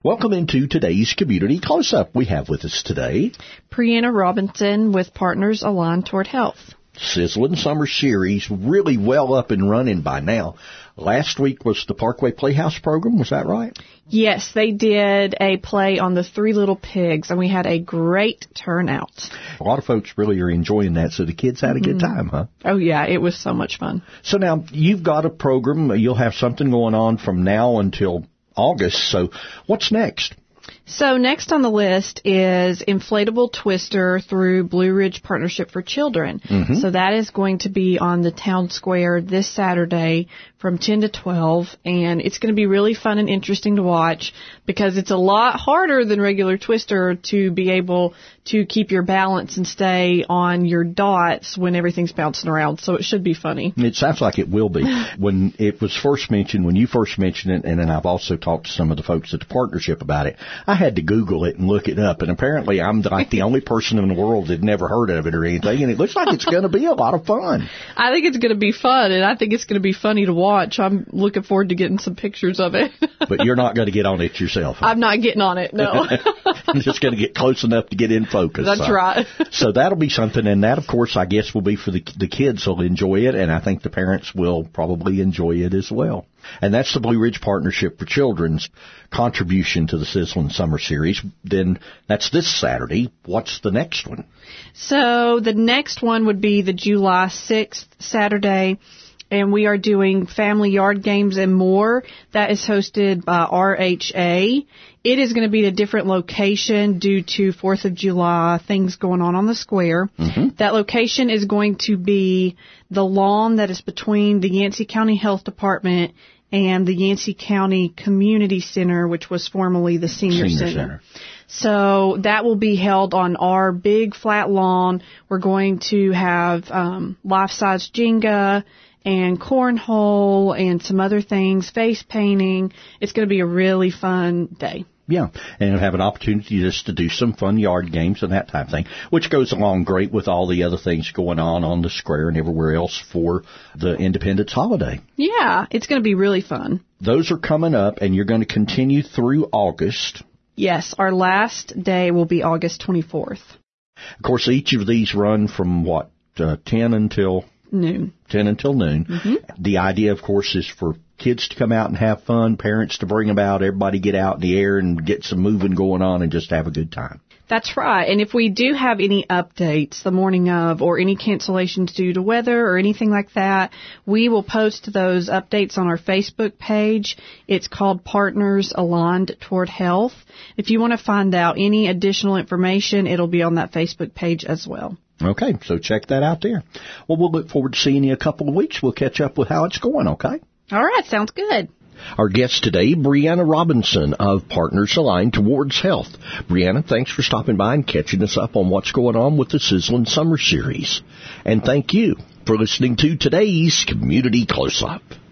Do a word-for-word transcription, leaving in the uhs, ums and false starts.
Welcome into today's Community Close-Up. We have with us today Brianna Robinson with Partners Aligned Toward Health. Sizzling Summer Series, really well up and running by now. Last week was the Parkway Playhouse program, was that right? Yes, they did a play on the Three Little Pigs, and we had a great turnout. A lot of folks really are enjoying that, so the kids had a good time, huh? Oh, yeah, it was so much fun. So now, you've got a program, you'll have something going on from now until August, so what's next? So next on the list is Inflatable Twister through Blue Ridge Partnership for Children. Mm-hmm. So that is going to be on the town square this Saturday from ten to twelve, and it's going to be really fun and interesting to watch because it's a lot harder than regular Twister to be able to keep your balance and stay on your dots when everything's bouncing around. So it should be funny. It sounds like it will be. When it was first mentioned, when you first mentioned it, and then I've also talked to some of the folks at the partnership about it, I had to Google it and look it up, and apparently I'm like the only person in the world that never heard of it or anything, and it looks like it's going to be a lot of fun. I think it's going to be fun, and I think it's going to be funny to watch. I'm looking forward to getting some pictures of it. But you're not going to get on it yourself, huh? I'm not getting on it, no. I'm just going to get close enough to get in focus. That's so. right. So that'll be something, and that, of course, I guess will be for the the kids who'll enjoy it, and I think the parents will probably enjoy it as well. And that's the Blue Ridge Partnership for Children's contribution to the Sizzling Summer Series. Then that's this Saturday. What's the next one? So the next one would be the July sixth Saturday, and we are doing Family Yard Games and More. That is hosted by R H A. It is going to be at a different location due to fourth of July things going on on the square. Mm-hmm. That location is going to be the lawn that is between the Yancey County Health Department and the Yancey County Community Center, which was formerly the Senior, Senior Center. Center. So that will be held on our big flat lawn. We're going to have um, life-size Jenga and cornhole and some other things, face painting. It's going to be a really fun day. Yeah, and you'll have an opportunity just to do some fun yard games and that type of thing, which goes along great with all the other things going on on the square and everywhere else for the Independence holiday. Yeah, it's going to be really fun. Those are coming up, and you're going to continue through August. Yes, our last day will be August twenty-fourth. Of course, each of these run from, what, uh, ten until... Noon. ten until noon. Mm-hmm. The idea, of course, is for kids to come out and have fun, parents to bring them out, everybody get out in the air and get some moving going on and just have a good time. That's right. And if we do have any updates the morning of or any cancellations due to weather or anything like that, we will post those updates on our Facebook page. It's called Partners Aligned Toward Health. If you want to find out any additional information, it'll be on that Facebook page as well. Okay, so check that out there. Well, we'll look forward to seeing you in a couple of weeks. We'll catch up with how it's going, okay? All right, sounds good. Our guest today, Brianna Robinson of Partners Aligned Towards Health. Brianna, thanks for stopping by and catching us up on what's going on with the Sizzling Summer Series. And thank you for listening to today's Community Close-Up.